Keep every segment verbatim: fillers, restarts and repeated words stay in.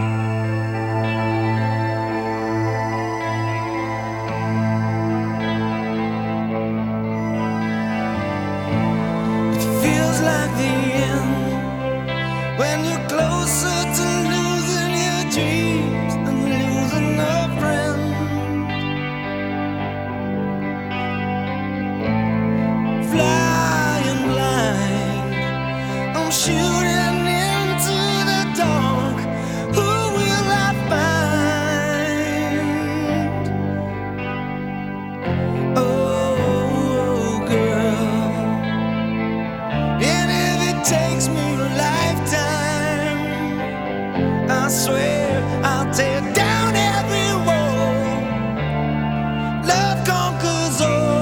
Feels like the end when you're closer to losing your dreams than losing a friend. Flying blind, I'm shooting into the dark. Who will I find? Oh, girl. And if it takes me a lifetime, I swear I'll tear down every wall. Love conquers all.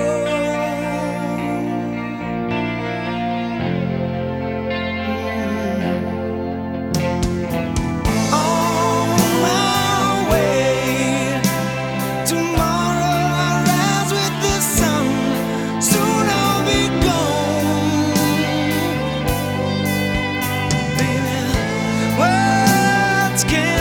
On my way, tomorrow I'll rise with the sun. Soon I'll be gone. Baby, words can't